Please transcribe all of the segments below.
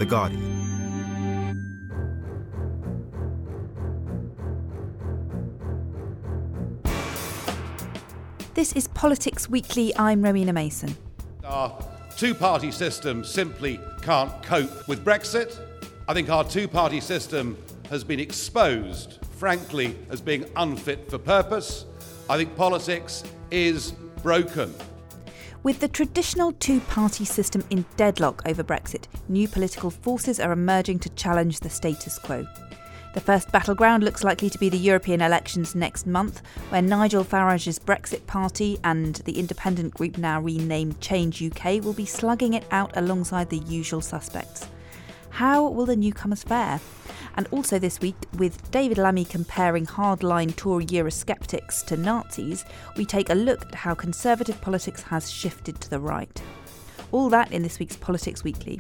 The Guardian. This is Politics Weekly. I'm Rowena Mason. Our two-party system simply can't cope with Brexit. I think our two-party system has been exposed, frankly, as being unfit for purpose. I think politics is broken. With the traditional two-party system in deadlock over Brexit, new political forces are emerging to challenge the status quo. The first battleground looks likely to be the European elections next month, where Nigel Farage's Brexit Party and the independent group now renamed Change UK will be slugging it out alongside the usual suspects. How will the newcomers fare? And also this week, with David Lammy comparing hardline Tory Eurosceptics to Nazis, we take a look at how Conservative politics has shifted to the right. All that in this week's Politics Weekly.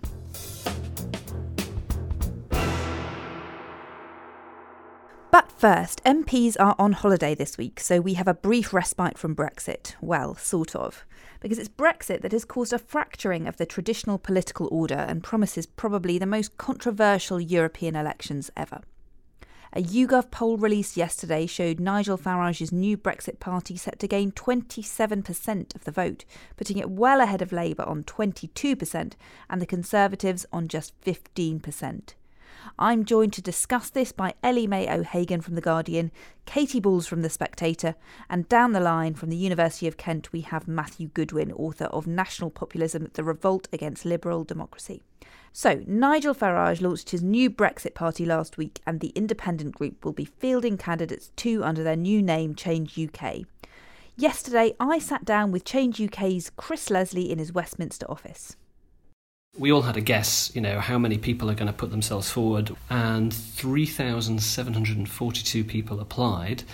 But first, MPs are on holiday this week, so we have a brief respite from Brexit. Well, sort of. Because it's Brexit that has caused a fracturing of the traditional political order and promises probably the most controversial European elections ever. A YouGov poll released yesterday showed Nigel Farage's new Brexit Party set to gain 27% of the vote, putting it well ahead of Labour on 22% and the Conservatives on just 15%. I'm joined to discuss this by Ellie Mae O'Hagan from The Guardian, Katy Balls from The Spectator, and down the line from the University of Kent we have Matthew Goodwin, author of National Populism, The Revolt Against Liberal Democracy. So, Nigel Farage launched his new Brexit Party last week, and the independent group will be fielding candidates too under their new name, Change UK. Yesterday, I sat down with Change UK's Chris Leslie in his Westminster office. We all had a guess, how many people are going to put themselves forward, and 3,742 people applied.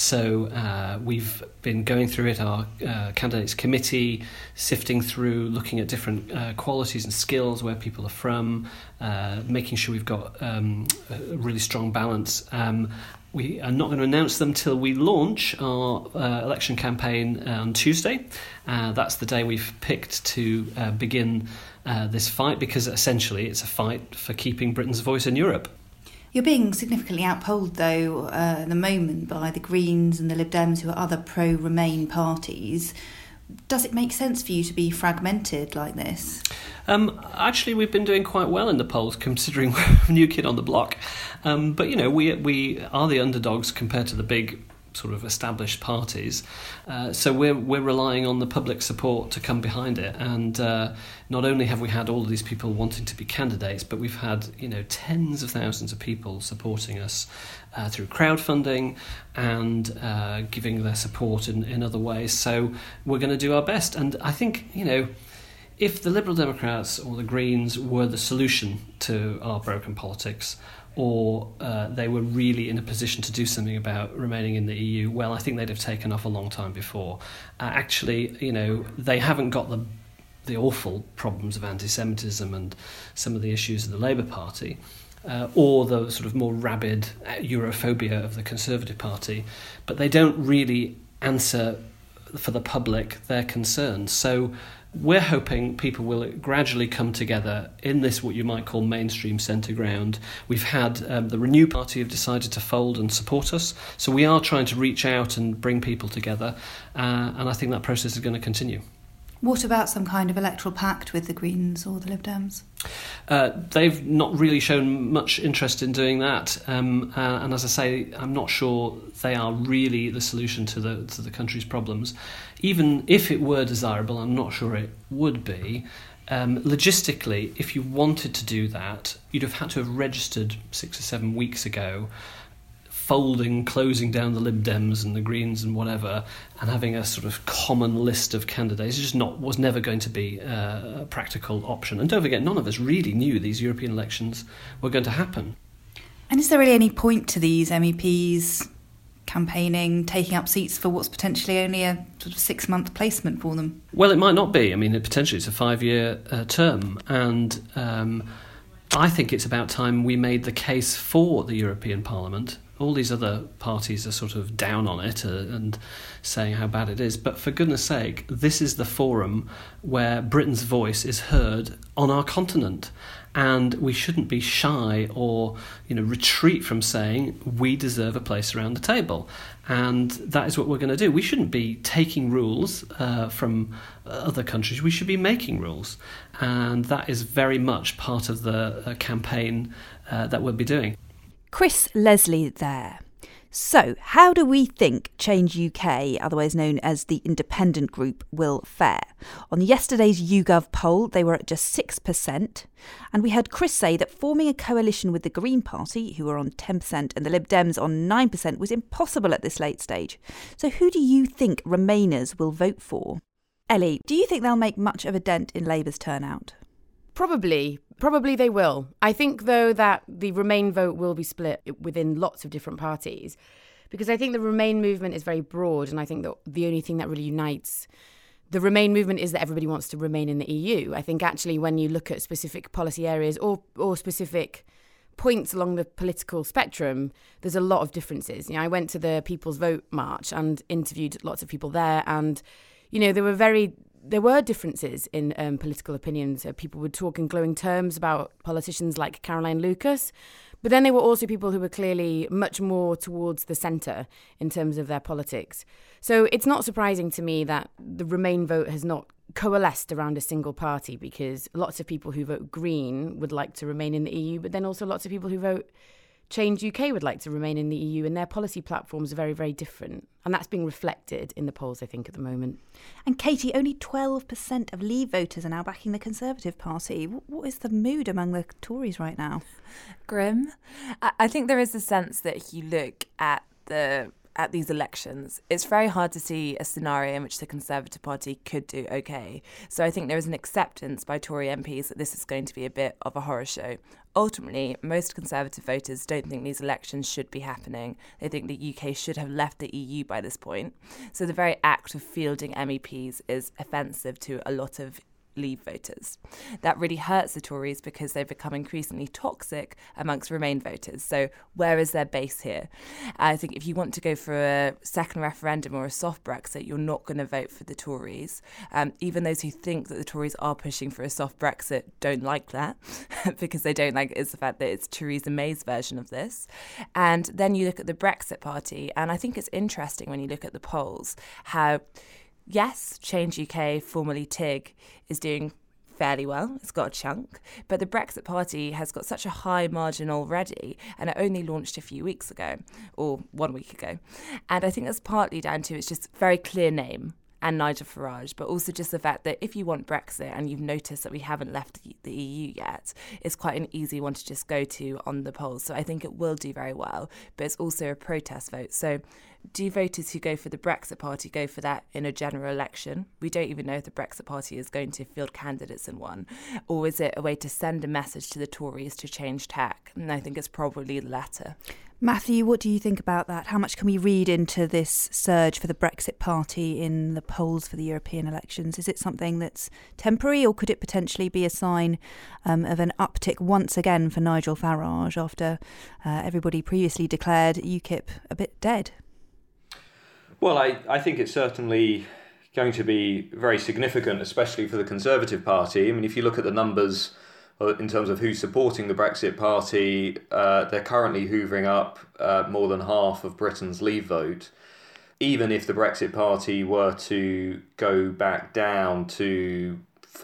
So we've been going through it, our candidates committee, sifting through, looking at different qualities and skills, where people are from, making sure we've got a really strong balance. We are not going to announce them till we launch our election campaign on Tuesday. That's the day we've picked to begin this fight, because essentially it's a fight for keeping Britain's voice in Europe. You're being significantly outpolled, though, at the moment by the Greens and the Lib Dems, who are other pro-Remain parties. Does it make sense for you to be fragmented like this? Actually, we've been doing quite well in the polls, considering we're a new kid on the block. But, we are the underdogs compared to the big sort of established parties. So we're relying on the public support to come behind it. And not only have we had all of these people wanting to be candidates, but we've had, tens of thousands of people supporting us through crowdfunding and giving their support in other ways. So we're going to do our best. And I think, if the Liberal Democrats or the Greens were the solution to our broken politics, or they were really in a position to do something about remaining in the EU, well, I think they'd have taken off a long time before. Actually, they haven't got the awful problems of anti-Semitism and some of the issues of the Labour Party, or the sort of more rabid Europhobia of the Conservative Party, but they don't really answer for the public their concerns. So we're hoping people will gradually come together in this, what you might call mainstream centre ground. We've had the Renew Party have decided to fold and support us. So we are trying to reach out and bring people together. And I think that process is going to continue. What about some kind of electoral pact with the Greens or the Lib Dems? They've not really shown much interest in doing that. And as I say, I'm not sure they are really the solution to the country's problems. Even if it were desirable, I'm not sure it would be. Logistically, if you wanted to do that, you'd have had to have registered 6 or 7 weeks ago, closing down the Lib Dems and the Greens and whatever, and having a sort of common list of candidates. It just was never going to be a practical option. And don't forget, none of us really knew these European elections were going to happen. And is there really any point to these MEPs campaigning, taking up seats for what's potentially only a sort of 6-month placement for them? Well, it might not be. I mean, potentially it's a 5-year term, and I think it's about time we made the case for the European Parliament, all these other parties are sort of down on it and saying how bad it is. But for goodness sake, this is the forum where Britain's voice is heard on our continent. And we shouldn't be shy or, retreat from saying we deserve a place around the table. And that is what we're going to do. We shouldn't be taking rules from other countries. We should be making rules. And that is very much part of the campaign that we'll be doing. Chris Leslie there. So, how do we think Change UK, otherwise known as the independent group, will fare? On yesterday's YouGov poll, they were at just 6%. And we heard Chris say that forming a coalition with the Green Party, who are on 10%, and the Lib Dems on 9% was impossible at this late stage. So who do you think Remainers will vote for? Ellie, do you think they'll make much of a dent in Labour's turnout? Probably they will. I think, though, that the Remain vote will be split within lots of different parties, because I think the Remain movement is very broad, and I think that the only thing that really unites the Remain movement is that everybody wants to remain in the EU. I think actually when you look at specific policy areas or specific points along the political spectrum, there's a lot of differences. I went to the People's Vote March and interviewed lots of people there, and there were differences in political opinions. People would talk in glowing terms about politicians like Caroline Lucas, but then there were also people who were clearly much more towards the centre in terms of their politics. So it's not surprising to me that the Remain vote has not coalesced around a single party, because lots of people who vote Green would like to remain in the EU, but then also lots of people who vote Change UK would like to remain in the EU, and their policy platforms are very, very different. And that's being reflected in the polls, I think, at the moment. And Katie, only 12% of Leave voters are now backing the Conservative Party. What is the mood among the Tories right now? Grim. I think there is a sense that if you look at these elections, it's very hard to see a scenario in which the Conservative Party could do okay. So I think there is an acceptance by Tory MPs that this is going to be a bit of a horror show. Ultimately, most Conservative voters don't think these elections should be happening. They think the UK should have left the EU by this point. So the very act of fielding MEPs is offensive to a lot of Leave voters. That really hurts the Tories because they've become increasingly toxic amongst Remain voters. So where is their base here? I think if you want to go for a second referendum or a soft Brexit, you're not going to vote for the Tories. Even those who think that the Tories are pushing for a soft Brexit don't like that because they don't like the fact that it's Theresa May's version of this. And then you look at the Brexit Party, and I think it's interesting when you look at the polls how yes, Change UK, formerly TIG, is doing fairly well. It's got a chunk. But the Brexit Party has got such a high margin already, and it only launched a few weeks ago, or 1 week ago. And I think that's partly down to it's just a very clear name and Nigel Farage, but also just the fact that if you want Brexit and you've noticed that we haven't left the EU yet, it's quite an easy one to just go to on the polls. So I think it will do very well, but it's also a protest vote. So do voters who go for the Brexit Party go for that in a general election? We don't even know if the Brexit Party is going to field candidates in one. Or is it a way to send a message to the Tories to change tack? And I think it's probably the latter. Matthew, what do you think about that? How much can we read into this surge for the Brexit Party in the polls for the European elections? Is it something that's temporary, or could it potentially be a sign of an uptick once again for Nigel Farage after everybody previously declared UKIP a bit dead? Well, I think it's certainly going to be very significant, especially for the Conservative Party. I mean, if you look at the numbers in terms of who's supporting the Brexit Party, they're currently hoovering up more than half of Britain's Leave vote. Even if the Brexit Party were to go back down to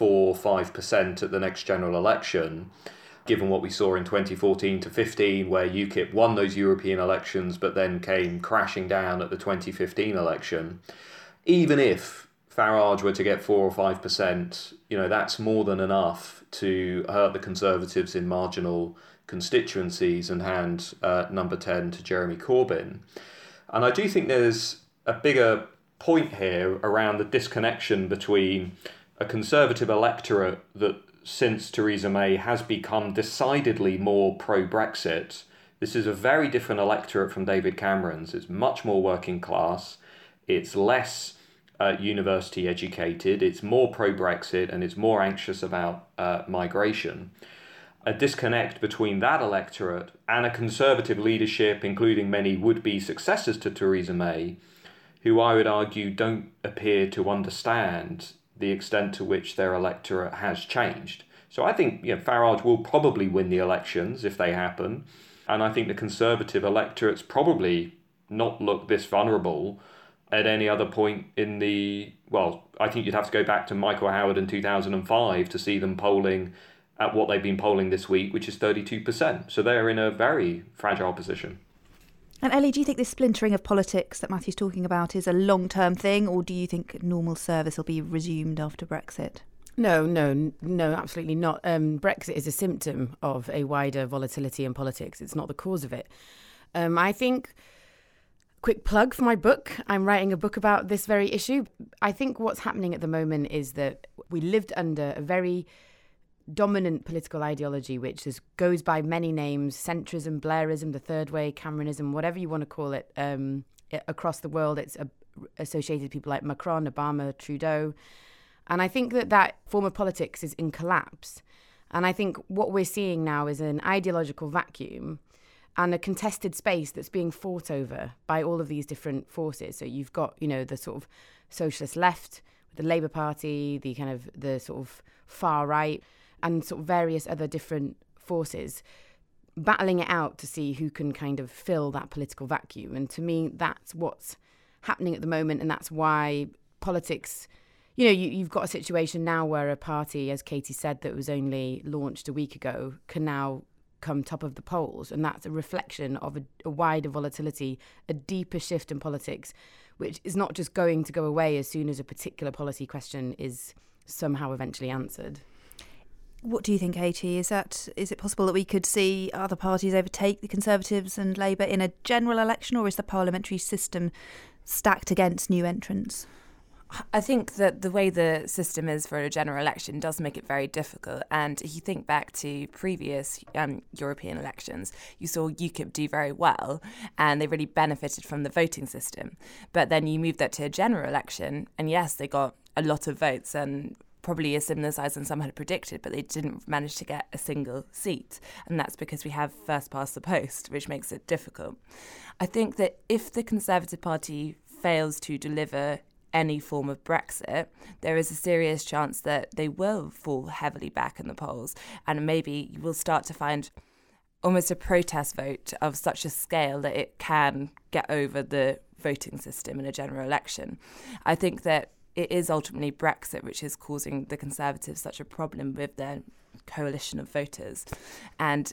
4-5% at the next general election, given what we saw in 2014 to 15, where UKIP won those European elections but then came crashing down at the 2015 election, even if Farage were to get 4 or 5%, that's more than enough to hurt the Conservatives in marginal constituencies and hand number 10 to Jeremy Corbyn. And I do think there's a bigger point here around the disconnection between a Conservative electorate that since Theresa May has become decidedly more pro-Brexit. This is a very different electorate from David Cameron's. It's much more working class. It's less university educated. It's more pro-Brexit and it's more anxious about migration. a disconnect between that electorate and a Conservative leadership, including many would-be successors to Theresa May, who I would argue don't appear to understand the extent to which their electorate has changed. So I think Farage will probably win the elections if they happen, and I think the Conservative electorate's probably not look this vulnerable at any other point in I think you'd have to go back to Michael Howard in 2005 to see them polling at what they've been polling this week, which is 32%. So they're in a very fragile position. And Ellie, do you think this splintering of politics that Matthew's talking about is a long-term thing, or do you think normal service will be resumed after Brexit? No, absolutely not. Brexit is a symptom of a wider volatility in politics. It's not the cause of it. I think, quick plug for my book, I'm writing a book about this very issue. I think what's happening at the moment is that we lived under a very dominant political ideology, which goes by many names: centrism, Blairism, the third way, Cameronism, whatever you want to call it. Across the world, it's associated with people like Macron, Obama, Trudeau. And I think that form of politics is in collapse. And I think what we're seeing now is an ideological vacuum and a contested space that's being fought over by all of these different forces. So you've got, the sort of socialist left, the Labour Party, the sort of far right, and sort of various other different forces battling it out to see who can kind of fill that political vacuum. And to me, that's what's happening at the moment, and that's why politics, you've got a situation now where a party, as Katie said, that was only launched a week ago, can now come top of the polls, and that's a reflection of a wider volatility, a deeper shift in politics, which is not just going to go away as soon as a particular policy question is somehow eventually answered. What do you think, Katie? Is it possible that we could see other parties overtake the Conservatives and Labour in a general election, or is the parliamentary system stacked against new entrants? I think that the way the system is for a general election does make it very difficult. And if you think back to previous European elections, you saw UKIP do very well and they really benefited from the voting system. But then you moved that to a general election and yes, they got a lot of votes and probably a similar size than some had predicted, but they didn't manage to get a single seat. And that's because we have first past the post, which makes it difficult. I think that if the Conservative Party fails to deliver any form of Brexit, there is a serious chance that they will fall heavily back in the polls, and maybe you will start to find almost a protest vote of such a scale that it can get over the voting system in a general election. I think that it is ultimately Brexit which is causing the Conservatives such a problem with their coalition of voters. And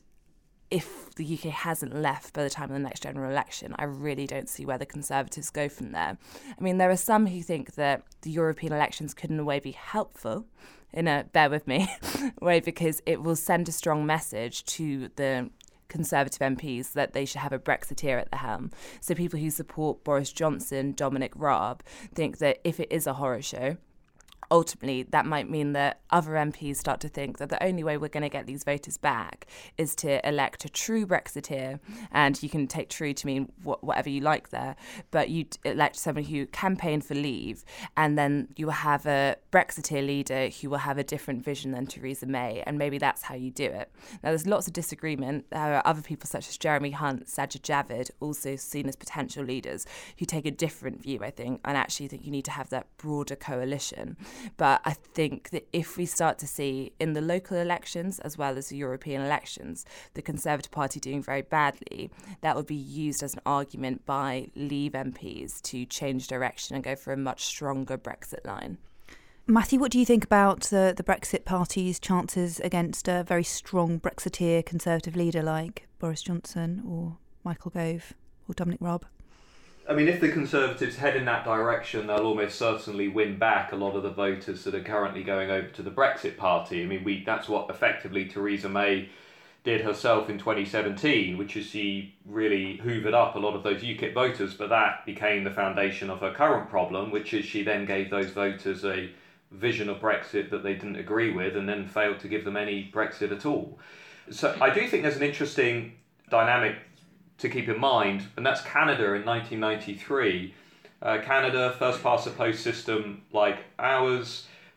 if the UK hasn't left by the time of the next general election, I really don't see where the Conservatives go from there. I mean, there are some who think that the European elections could in a way be helpful, in a, bear with me, way, because it will send a strong message to the Conservative MPs that they should have a Brexiteer at the helm. So people who support Boris Johnson, Dominic Raab, think that if it is a horror show, ultimately that might mean that other MPs start to think that the only way we're going to get these voters back is to elect a true Brexiteer, and you can take true to mean whatever you like there, but you elect somebody who campaigned for leave, and then you will have a Brexiteer leader who will have a different vision than Theresa May, and maybe that's how you do it. Now there's lots of disagreement. There are other people such as Jeremy Hunt, Sajid Javid, also seen as potential leaders, who take a different view, I think, and actually think you need to have that broader coalition. But I think that if we start to see in the local elections as well as the European elections the Conservative Party doing very badly, that would be used as an argument by Leave MPs to change direction and go for a much stronger Brexit line. Matthew, what do you think about the Brexit Party's chances against a very strong Brexiteer Conservative leader like Boris Johnson or Michael Gove or Dominic Raab? I mean, if the Conservatives head in that direction, they'll almost certainly win back a lot of the voters that are currently going over to the Brexit Party. I mean, that's what effectively Theresa May did herself in 2017, which is she really hoovered up a lot of those UKIP voters, but that became the foundation of her current problem, which is she then gave those voters a vision of Brexit that they didn't agree with and then failed to give them any Brexit at all. So I do think there's an interesting dynamic to keep in mind, and that's Canada in 1993. Canada, first past the post system like ours,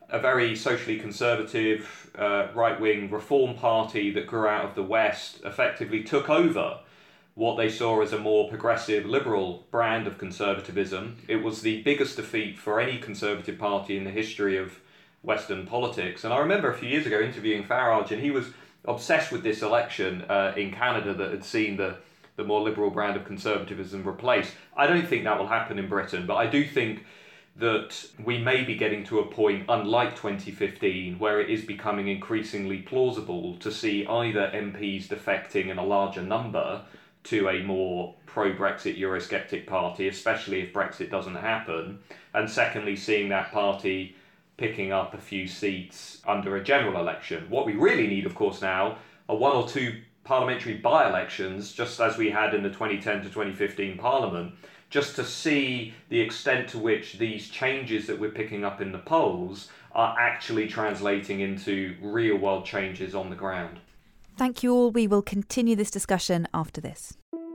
a very socially conservative, right-wing reform party that grew out of the West effectively took over what they saw as a more progressive, liberal brand of conservatism. It was the biggest defeat for any Conservative Party in the history of Western politics. And I remember a few years ago interviewing Farage, and he was obsessed with this election in Canada that had seen the more liberal brand of conservatism replaced. I don't think that will happen in Britain, but I do think that we may be getting to a point, unlike 2015, where it is becoming increasingly plausible to see either MPs defecting in a larger number to a more pro-Brexit Eurosceptic party, especially if Brexit doesn't happen, and secondly, seeing that party picking up a few seats under a general election. What we really need, of course, now are one or two parliamentary by-elections, just as we had in the 2010 to 2015 Parliament, just to see the extent to which these changes that we're picking up in the polls are actually translating into real-world changes on the ground. Thank you all. We will continue this discussion after this.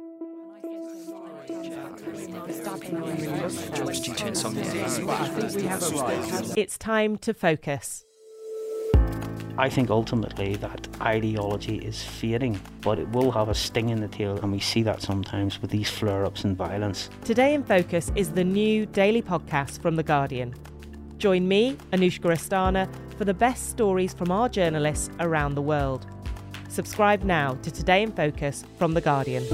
It's time to focus. I think ultimately that ideology is fading, but it will have a sting in the tail, and we see that sometimes with these flare-ups and violence. Today in Focus is the new daily podcast from The Guardian. Join me, Anushka Astana, for the best stories from our journalists around the world. Subscribe now to Today in Focus from The Guardian.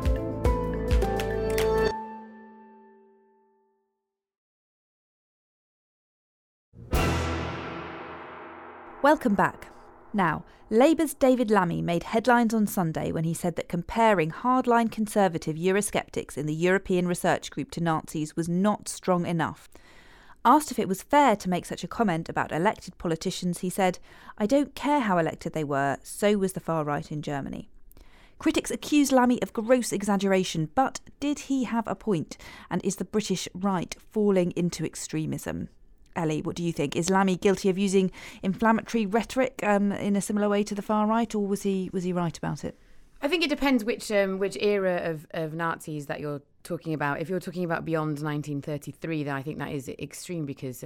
Welcome back. Now, Labour's David Lammy made headlines on Sunday when he said that comparing hardline conservative Eurosceptics in the European Research Group to Nazis was not strong enough. Asked if it was fair to make such a comment about elected politicians, he said, "I don't care how elected they were, so was the far right in Germany." Critics accused Lammy of gross exaggeration, but did he have a point? And is the British right falling into extremism? Ellie, what do you think? Is Lammy guilty of using inflammatory rhetoric in a similar way to the far right, or was he right about it? I think it depends which era of Nazis that you're talking about. If you're talking about beyond 1933, then I think that is extreme because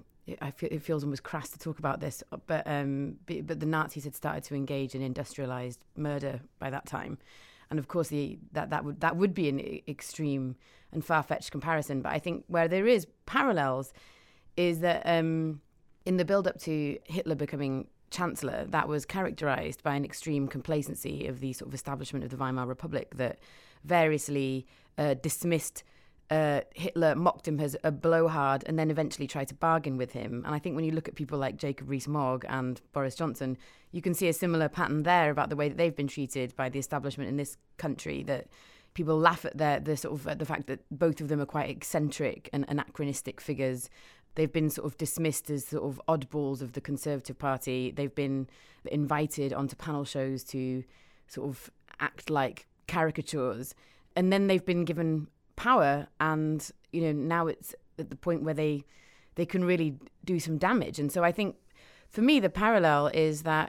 it feels almost crass to talk about this. But the Nazis had started to engage in industrialised murder by that time, and of course that would be an extreme and far-fetched comparison. But I think where there is parallels is that in the build-up to Hitler becoming Chancellor, that was characterised by an extreme complacency of the sort of establishment of the Weimar Republic that variously dismissed Hitler, mocked him as a blowhard, and then eventually tried to bargain with him. And I think when you look at people like Jacob Rees-Mogg and Boris Johnson, you can see a similar pattern there about the way that they've been treated by the establishment in this country, that people laugh at the fact that both of them are quite eccentric and anachronistic figures. They've been sort of dismissed as sort of oddballs of the Conservative Party. They've been invited onto panel shows to sort of act like caricatures. And then they've been given power, and now it's at the point where they can really do some damage. And so I think for me the parallel is that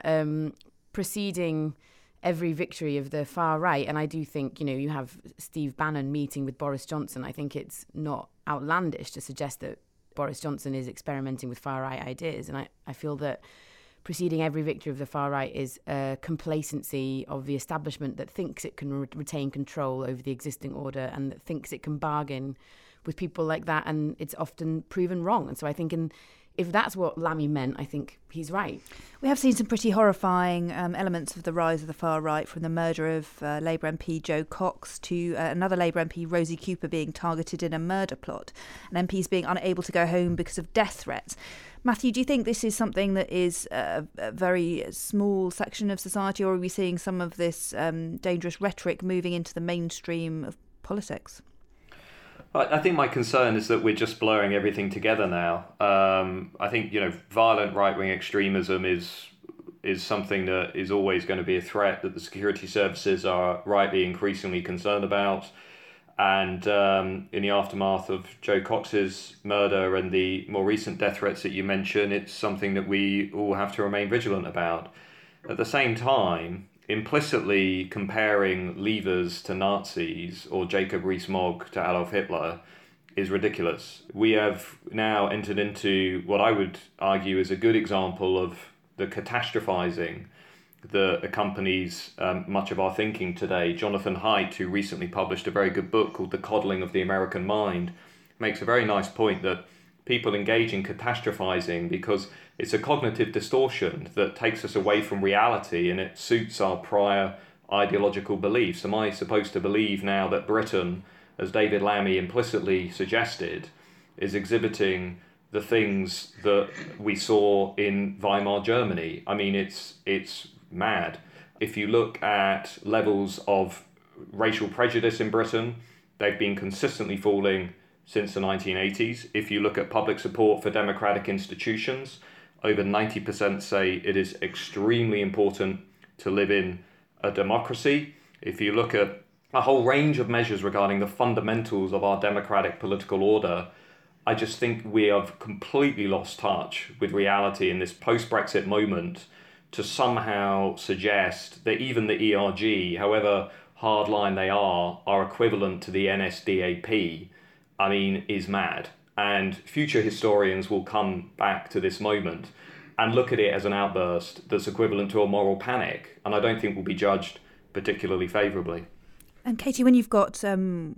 preceding every victory of the far right, and I do think you have Steve Bannon meeting with Boris Johnson. I think it's not outlandish to suggest that Boris Johnson is experimenting with far-right ideas. And I feel that preceding every victory of the far right is a complacency of the establishment that thinks it can retain control over the existing order and that thinks it can bargain with people like that. And it's often proven wrong. And so I think if that's what Lammy meant, I think he's right. We have seen some pretty horrifying elements of the rise of the far right, from the murder of Labour MP Jo Cox to another Labour MP, Rosie Cooper, being targeted in a murder plot, and MPs being unable to go home because of death threats. Matthew, do you think this is something that is a very small section of society, or are we seeing some of this dangerous rhetoric moving into the mainstream of politics? I think my concern is that we're just blurring everything together now. I think violent right-wing extremism is something that is always going to be a threat that the security services are rightly increasingly concerned about. And in the aftermath of Jo Cox's murder and the more recent death threats that you mentioned, it's something that we all have to remain vigilant about. At the same time, implicitly comparing Leavers to Nazis or Jacob Rees-Mogg to Adolf Hitler is ridiculous. We have now entered into what I would argue is a good example of the catastrophizing that accompanies much of our thinking today. Jonathan Haidt, who recently published a very good book called The Coddling of the American Mind, makes a very nice point that people engage in catastrophizing because it's a cognitive distortion that takes us away from reality and it suits our prior ideological beliefs. Am I supposed to believe now that Britain, as David Lammy implicitly suggested, is exhibiting the things that we saw in Weimar Germany? I mean, it's mad. If you look at levels of racial prejudice in Britain, they've been consistently falling since the 1980s. If you look at public support for democratic institutions, over 90% say it is extremely important to live in a democracy. If you look at a whole range of measures regarding the fundamentals of our democratic political order, I just think we have completely lost touch with reality in this post-Brexit moment to somehow suggest that even the ERG, however hardline they are equivalent to the NSDAP, I mean, is mad. And future historians will come back to this moment and look at it as an outburst that's equivalent to a moral panic. And I don't think will be judged particularly favourably. And Katie, when you've got one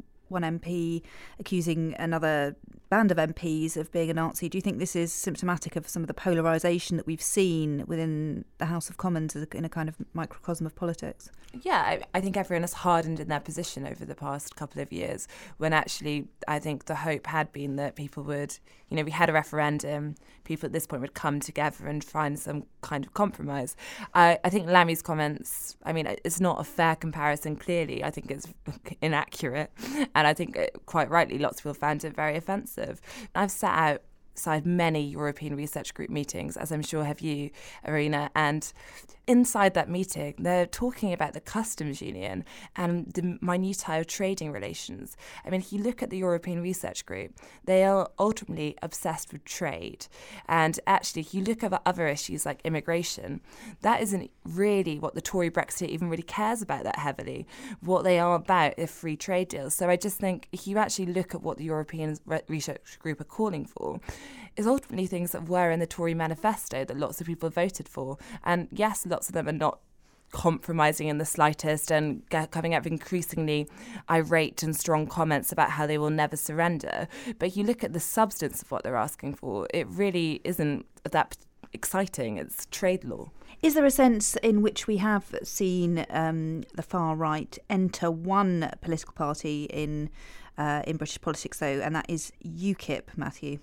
MP accusing another band of MPs of being a Nazi, do you think this is symptomatic of some of the polarisation that we've seen within the House of Commons in a kind of microcosm of politics? Yeah, I think everyone has hardened in their position over the past couple of years, when actually I think the hope had been that people would, we had a referendum, people at this point would come together and find some kind of compromise. I think Lammy's comments, it's not a fair comparison, clearly. I think it's inaccurate. And I think quite rightly, lots of people found it very offensive. I've sat outside many European Research Group meetings, as I'm sure have you, Irina, and inside that meeting, they're talking about the customs union and the minutiae of trading relations. If you look at the European Research Group, they are ultimately obsessed with trade. And actually, if you look at other issues like immigration, that isn't really what the Tory Brexit even really cares about that heavily. What they are about are free trade deals. So I just think if you actually look at what the European Research Group are calling for, is ultimately things that were in the Tory manifesto that lots of people voted for. And yes, lots of them are not compromising in the slightest and coming up with increasingly irate and strong comments about how they will never surrender. But if you look at the substance of what they're asking for, it really isn't that exciting. It's trade law. Is there a sense in which we have seen the far right enter one political party in British politics, though, and that is UKIP, Matthew?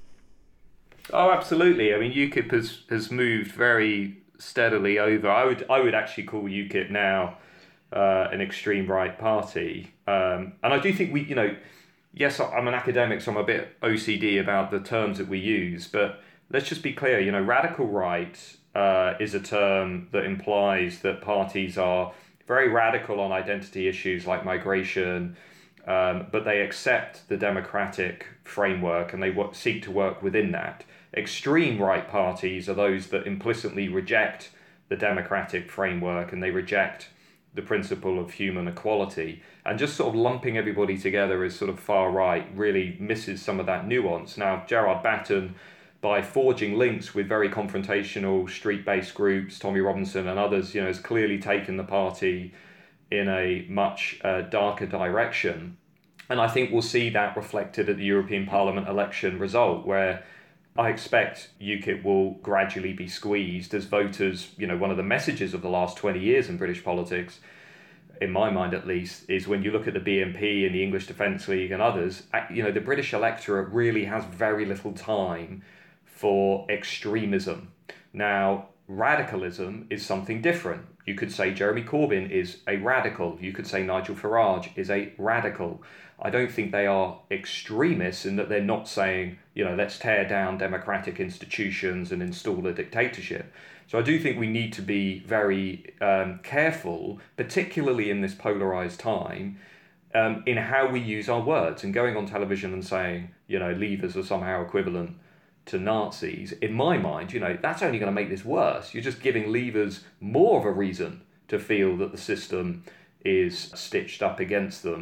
Oh, absolutely. UKIP has moved very steadily over. I would actually call UKIP now an extreme right party, and I do think we, yes, I'm an academic, so I'm a bit OCD about the terms that we use, but let's just be clear. Radical right is a term that implies that parties are very radical on identity issues like migration, but they accept the democratic framework and they seek to work within that. Extreme right parties are those that implicitly reject the democratic framework and they reject the principle of human equality. And just sort of lumping everybody together as sort of far right really misses some of that nuance. Now, Gerard Batten, by forging links with very confrontational street-based groups, Tommy Robinson and others, has clearly taken the party in a much darker direction. And I think we'll see that reflected at the European Parliament election result, where I expect UKIP will gradually be squeezed as voters. One of the messages of the last 20 years in British politics, in my mind at least, is when you look at the BNP and the English Defence League and others, the British electorate really has very little time for extremism. Now, radicalism is something different. You could say Jeremy Corbyn is a radical. You could say Nigel Farage is a radical. I don't think they are extremists in that they're not saying, let's tear down democratic institutions and install a dictatorship. So I do think we need to be very careful, particularly in this polarised time, in how we use our words. And going on television and saying, Leavers are somehow equivalent to Nazis, in my mind, that's only going to make this worse. You're just giving Leavers more of a reason to feel that the system is stitched up against them.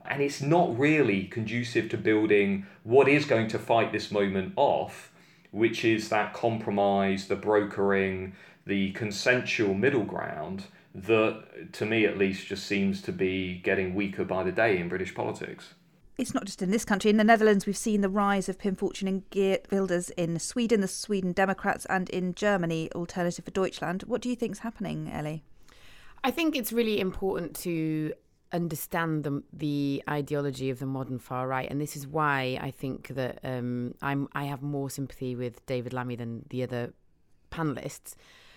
And it's not really conducive to building what is going to fight this moment off, which is that compromise, the brokering, the consensual middle ground that, to me at least, just seems to be getting weaker by the day in British politics. It's not just in this country. In the Netherlands, we've seen the rise of Pim Fortuyn and Geert Wilders. In Sweden, the Sweden Democrats, and in Germany, Alternative for Deutschland. What do you think's happening, Ellie? I think it's really important to understand the ideology of the modern far right, and this is why I think that I have more sympathy with David Lammy than the other panelists.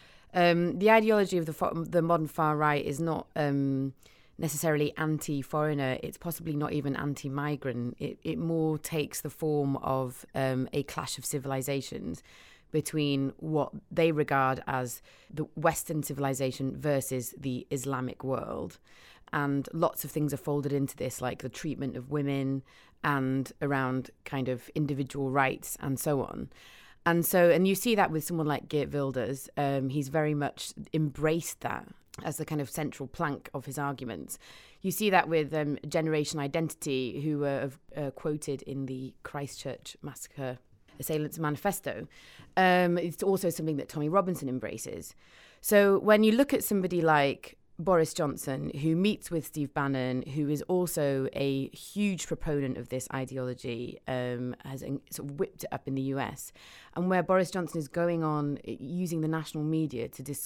The ideology of the modern far right is not necessarily anti-foreigner. It's possibly not even anti-migrant. It more takes the form of a clash of civilizations between what they regard as the Western civilization versus the Islamic world. And lots of things are folded into this, like the treatment of women and around kind of individual rights and so on. And you see that with someone like Geert Wilders. He's very much embraced that as the kind of central plank of his arguments. You see that with Generation Identity, who were quoted in the Christchurch massacre Assailants Manifesto. It's also something that Tommy Robinson embraces. So when you look at somebody like Boris Johnson, who meets with Steve Bannon, who is also a huge proponent of this ideology, has sort of whipped it up in the US, and where Boris Johnson is going on using the national media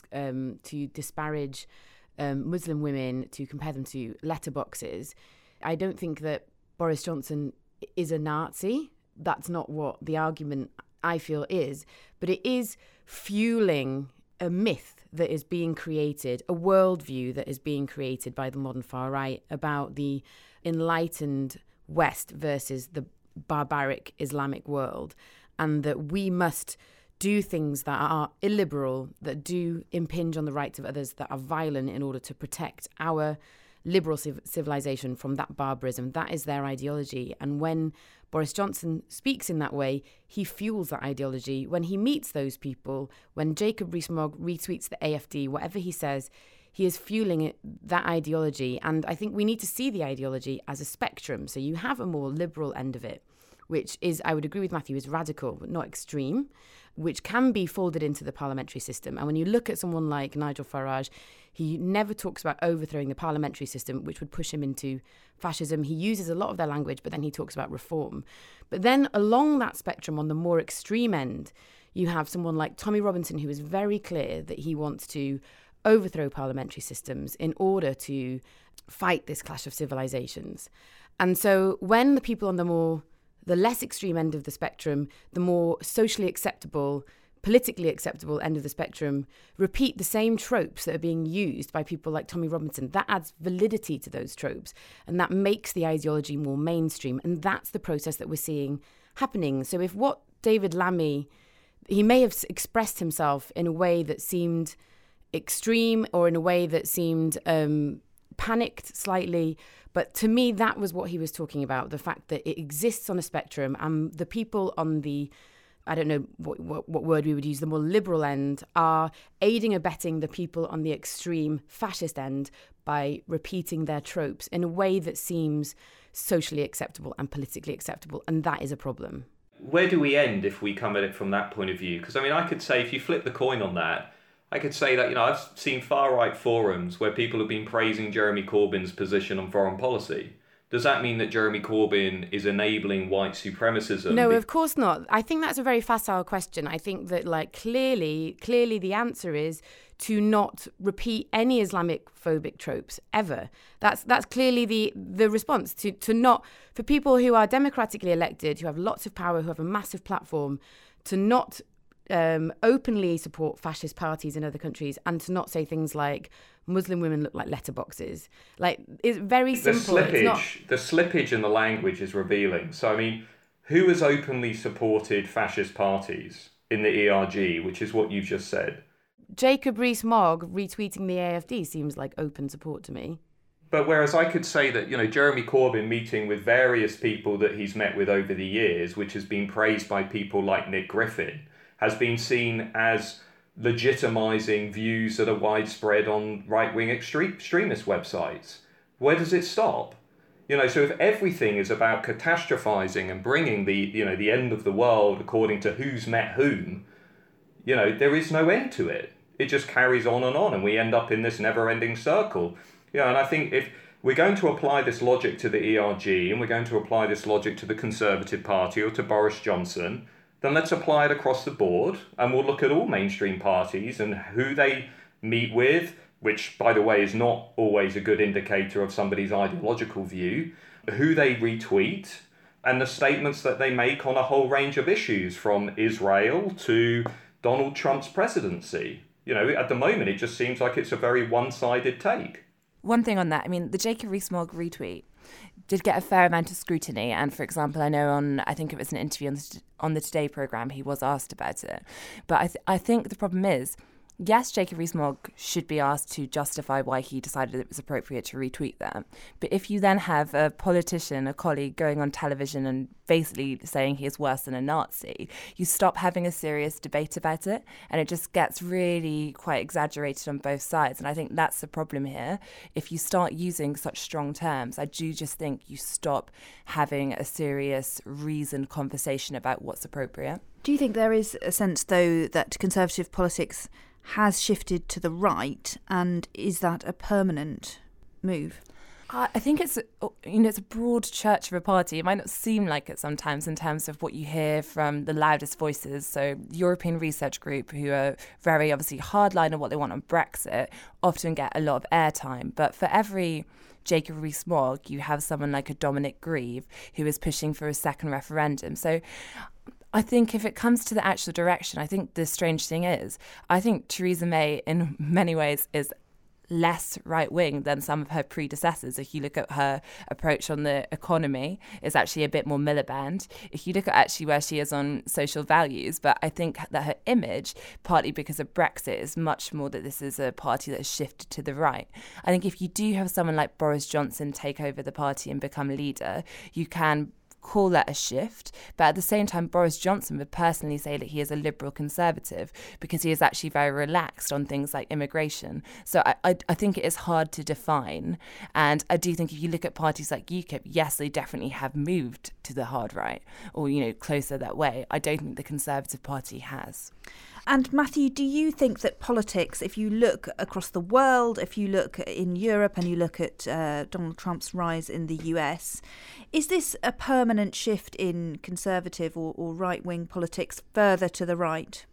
to disparage Muslim women, to compare them to letterboxes. I don't think that Boris Johnson is a Nazi. That's not what the argument, I feel, is. But it is fueling a myth that is being created, a worldview that is being created by the modern far right about the enlightened West versus the barbaric Islamic world, and that we must do things that are illiberal, that do impinge on the rights of others, that are violent in order to protect our liberal civilization from that barbarism. That is their ideology. And when Boris Johnson speaks in that way, he fuels that ideology. When he meets those people, when Jacob Rees-Mogg retweets the AFD, whatever he says, he is fueling that ideology. And I think we need to see the ideology as a spectrum. So you have a more liberal end of it, which is, I would agree with Matthew, is radical but not extreme, which can be folded into the parliamentary system. And when you look at someone like Nigel Farage, he never talks about overthrowing the parliamentary system, which would push him into fascism. He uses a lot of their language, but then he talks about reform. But then along that spectrum, on the more extreme end, you have someone like Tommy Robinson, who is very clear that he wants to overthrow parliamentary systems in order to fight this clash of civilizations. And so when the people on the less extreme end of the spectrum, the more socially acceptable, politically acceptable end of the spectrum, repeat the same tropes that are being used by people like Tommy Robinson, that adds validity to those tropes, and that makes the ideology more mainstream. And that's the process that we're seeing happening. So if what David Lammy, he may have expressed himself in a way that seemed extreme or in a way that seemed panicked slightly, but to me, that was what he was talking about, the fact that it exists on a spectrum, and the people on the, I don't know what word we would use, the more liberal end, are aiding and abetting the people on the extreme fascist end by repeating their tropes in a way that seems socially acceptable and politically acceptable, and that is a problem. Where do we end if we come at it from that point of view? Because, I mean, I could say, if you flip the coin on that, I could say that, I've seen far-right forums where people have been praising Jeremy Corbyn's position on foreign policy. Does that mean that Jeremy Corbyn is enabling white supremacism? No, of course not. I think that's a very facile question. I think that, clearly the answer is to not repeat any Islamic phobic tropes ever. That's clearly the response, to not, for people who are democratically elected, who have lots of power, who have a massive platform, to not openly support fascist parties in other countries, and to not say things like Muslim women look like letterboxes. It's very simple. The slippage in the language is revealing. So, I mean, who has openly supported fascist parties in the ERG, which is what you've just said? Jacob Rees-Mogg retweeting the AFD seems like open support to me. But whereas I could say that, Jeremy Corbyn meeting with various people that he's met with over the years, which has been praised by people like Nick Griffin, has been seen as legitimising views that are widespread on right-wing extremist websites. Where does it stop? So if everything is about catastrophizing and bringing the end of the world according to who's met whom, there is no end to it. It just carries on, and we end up in this never-ending circle. And I think if we're going to apply this logic to the ERG and we're going to apply this logic to the Conservative Party or to Boris Johnson, then let's apply it across the board, and we'll look at all mainstream parties and who they meet with, which, by the way, is not always a good indicator of somebody's ideological view, who they retweet, and the statements that they make on a whole range of issues, from Israel to Donald Trump's presidency. At the moment, it just seems like it's a very one-sided take. One thing on that, the Jacob Rees-Mogg retweet did get a fair amount of scrutiny. And for example, I know I think it was an interview on the Today programme, he was asked about it. But I think the problem is, yes, Jacob Rees-Mogg should be asked to justify why he decided it was appropriate to retweet that. But if you then have a politician, a colleague, going on television and basically saying he is worse than a Nazi, you stop having a serious debate about it, and it just gets really quite exaggerated on both sides. And I think that's the problem here. If you start using such strong terms, I do just think you stop having a serious, reasoned conversation about what's appropriate. Do you think there is a sense, though, that Conservative politics has shifted to the right, and is that a permanent move? I think it's a broad church of a party. It might not seem like it sometimes in terms of what you hear from the loudest voices. So the European Research Group, who are very obviously hardline on what they want on Brexit, often get a lot of airtime. But for every Jacob Rees-Mogg, you have someone like a Dominic Grieve who is pushing for a second referendum. So I think if it comes to the actual direction, I think the strange thing is, I think Theresa May in many ways is less right-wing than some of her predecessors. If you look at her approach on the economy, it's actually a bit more Miliband. If you look at actually where she is on social values, but I think that her image, partly because of Brexit, is much more that this is a party that has shifted to the right. I think if you do have someone like Boris Johnson take over the party and become leader, you can call that a shift, but at the same time Boris Johnson would personally say that he is a liberal conservative because he is actually very relaxed on things like immigration. So I think it is hard to define, and I do think if you look at parties like UKIP, yes, they definitely have moved to the hard right, or closer that way. I don't think the Conservative Party has. And Matthew, do you think that politics, if you look across the world, if you look in Europe and you look at Donald Trump's rise in the US, is this a permanent shift in Conservative or right-wing politics further to the right?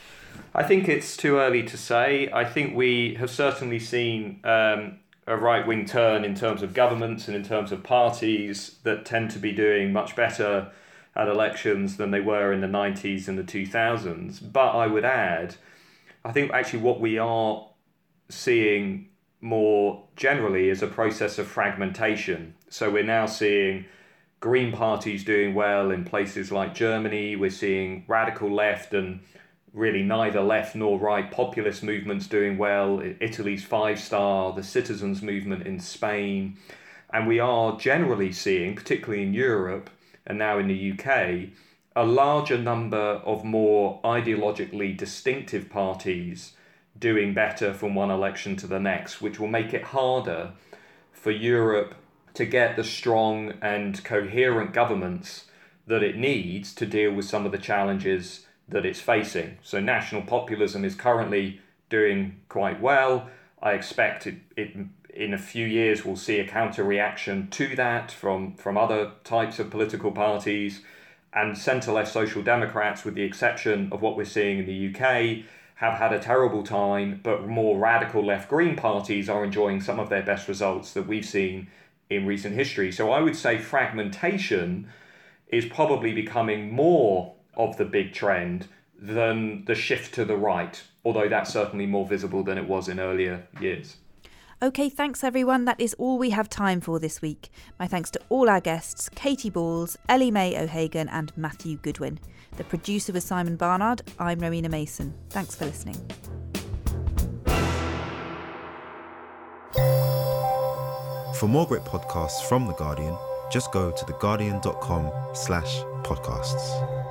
I think it's too early to say. I think we have certainly seen a right-wing turn in terms of governments and in terms of parties that tend to be doing much better at elections than they were in the 90s and the 2000s. But I would add, I think actually what we are seeing more generally is a process of fragmentation. So we're now seeing Green parties doing well in places like Germany. We're seeing radical left and really neither left nor right populist movements doing well. Italy's Five Star, the Citizens Movement in Spain. And we are generally seeing, particularly in Europe, and now in the UK, a larger number of more ideologically distinctive parties doing better from one election to the next, which will make it harder for Europe to get the strong and coherent governments that it needs to deal with some of the challenges that it's facing. So national populism is currently doing quite well. I expect it in a few years we'll see a counter-reaction to that from other types of political parties, and centre-left Social Democrats, with the exception of what we're seeing in the UK, have had a terrible time, but more radical left-Green parties are enjoying some of their best results that we've seen in recent history. So I would say fragmentation is probably becoming more of the big trend than the shift to the right, although that's certainly more visible than it was in earlier years. OK, thanks everyone. That is all we have time for this week. My thanks to all our guests, Katie Balls, Ellie Mae O'Hagan and Matthew Goodwin. The producer was Simon Barnard. I'm Rowena Mason. Thanks for listening. For more great podcasts from The Guardian, just go to theguardian.com/podcasts.